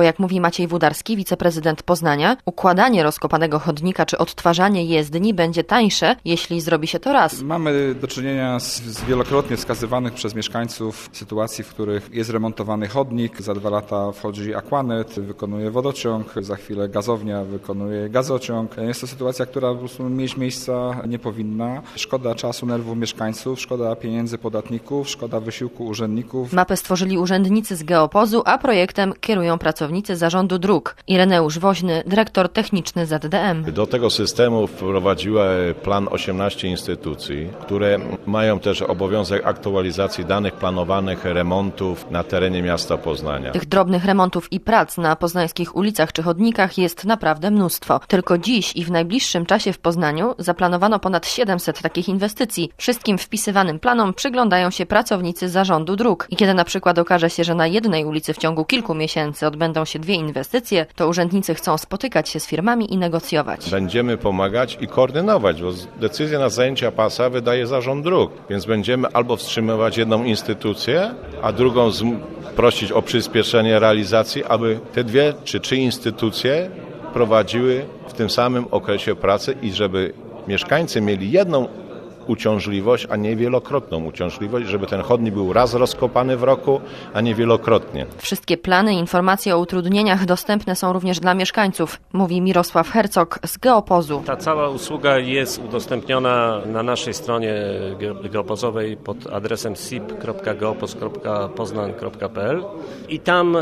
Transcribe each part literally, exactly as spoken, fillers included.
bo jak mówi Maciej Wudarski, wiceprezydent Poznania, układanie rozkopanego chodnika czy odtwarzanie jezdni będzie tańsze, jeśli zrobi się to raz. Mamy do czynienia z, z wielokrotnie wskazywanych przez mieszkańców sytuacji, w których jest remontowany chodnik, za dwa lata wchodzi Aquanet, wykonuje wodociąg, za chwilę gazownia wykonuje gazociąg. Jest to sytuacja, która po prostu mieć miejsca nie powinna. Szkoda czasu, nerwów mieszkańców, szkoda pieniędzy podatników, szkoda wysiłku urzędników. Mapę stworzyli urzędnicy z Geopozu, a projektem kierują pracownicy Zarządu Dróg. Ireneusz Woźny, dyrektor techniczny Z D M. Do tego systemu wprowadziła plan osiemnaście instytucji, które mają też obowiązek aktualizacji danych planowanych remontów na terenie miasta Poznania. Tych drobnych remontów i prac na poznańskich ulicach czy chodnikach jest naprawdę mnóstwo. Tylko dziś i w najbliższym czasie w Poznaniu zaplanowano ponad siedemset takich inwestycji. Wszystkim wpisywanym planom przyglądają się pracownicy Zarządu Dróg. I kiedy na przykład okaże się, że na jednej ulicy w ciągu kilku miesięcy odbędą się dwie inwestycje, to urzędnicy chcą spotykać się z firmami i negocjować. Będziemy pomagać i koordynować, bo decyzję na zajęcia pasa wydaje Zarząd Dróg, więc będziemy albo wstrzymywać jedną instytucję, a drugą prosić o przyspieszenie realizacji, aby te dwie czy trzy instytucje prowadziły w tym samym okresie pracy i żeby mieszkańcy mieli jedną uciążliwość, a nie wielokrotną uciążliwość, żeby ten chodnik był raz rozkopany w roku, a nie wielokrotnie. Wszystkie plany i informacje o utrudnieniach dostępne są również dla mieszkańców, mówi Mirosław Hercog z Geopozu. Ta cała usługa jest udostępniona na naszej stronie geopozowej pod adresem s i p kropka geopoz kropka poznań kropka p l i tam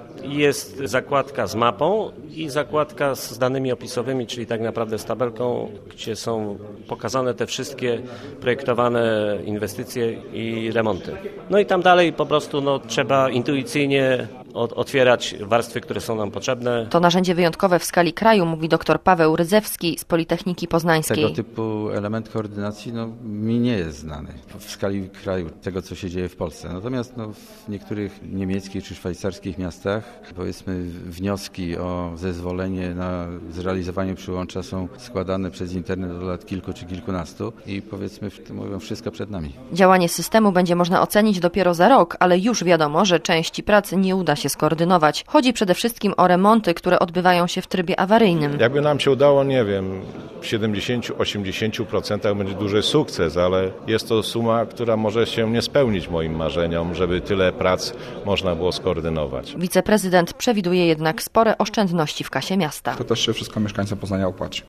jest zakładka z mapą i zakładka z danymi opisowymi, czyli tak naprawdę z tabelką, gdzie są pokazane te wszystkie projektowane inwestycje i remonty. No i tam dalej po prostu no, trzeba intuicyjnie otwierać warstwy, które są nam potrzebne. To narzędzie wyjątkowe w skali kraju, mówi dr Paweł Rydzewski z Politechniki Poznańskiej. Tego typu element koordynacji no, mi nie jest znany w skali kraju, tego co się dzieje w Polsce. Natomiast no, w niektórych niemieckich czy szwajcarskich miastach powiedzmy wnioski o zezwolenie na zrealizowanie przyłącza są składane przez internet do lat kilku czy kilkunastu i powiedzmy w tym mówią wszystko przed nami. Działanie systemu będzie można ocenić dopiero za rok, ale już wiadomo, że części pracy nie uda się skoordynować. Chodzi przede wszystkim o remonty, które odbywają się w trybie awaryjnym. Jakby nam się udało, nie wiem, w siedemdziesiąt do osiemdziesięciu procent będzie duży sukces, ale jest to suma, która może się nie spełnić moim marzeniom, żeby tyle prac można było skoordynować. Wiceprezydent przewiduje jednak spore oszczędności w kasie miasta. To też się wszystko mieszkańcom Poznania opłaci.